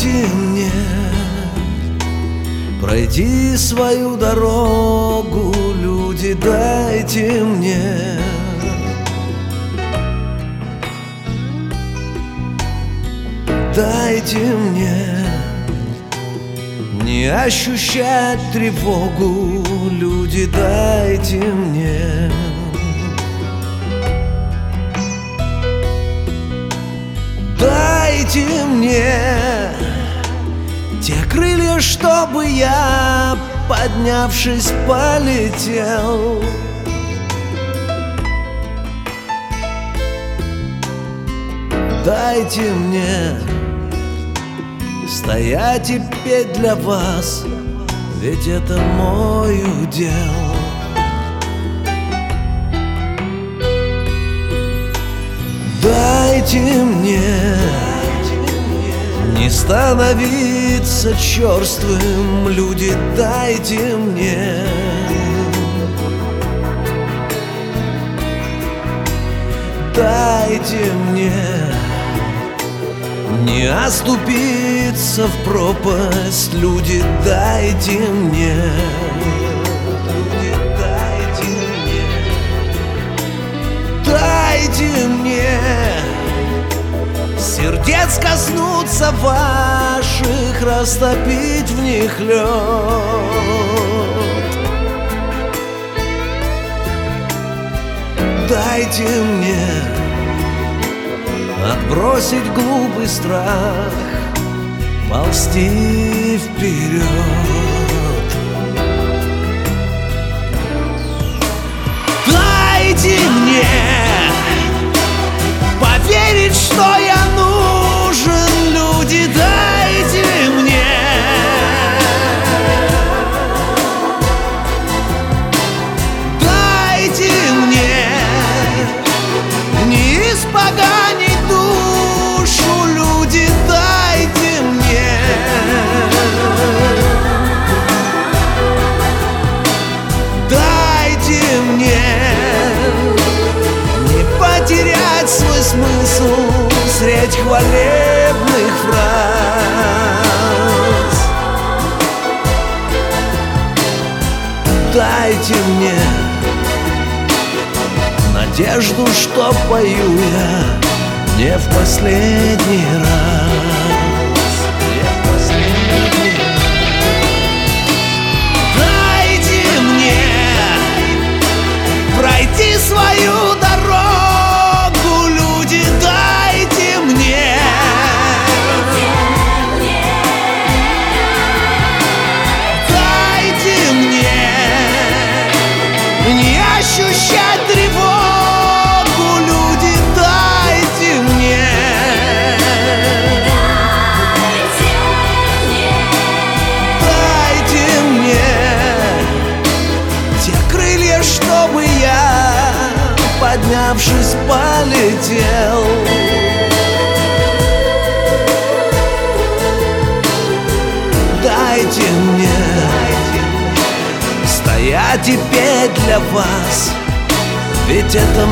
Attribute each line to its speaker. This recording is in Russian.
Speaker 1: Дайте мне пройти свою дорогу, люди, дайте мне не ощущать тревогу, люди, дайте мне те крылья, чтобы я, поднявшись, полетел. Дайте мне стоять и петь для вас, ведь это мой удел. Дайте мне не становиться черствым, люди, дайте мне не оступиться в пропасть, люди, дайте мне сердец коснуться ваших, растопить в них лед. Дайте мне отбросить глупый страх, ползти вперед. Дайте мне поверить, что я нужен, люди, дайте мне не испоганить душу, люди, дайте мне не потерять свой смысл средь хвалебных фраз. Дайте мне надежду, что пою я не в последний раз. Дайте мне пройти свою дорогу, люди, дайте мне не ощущать тревогу, люди, дайте мне те крылья, чтобы я, поднявшись, полетел. Дайте мне стоять и петь для вас, ведь это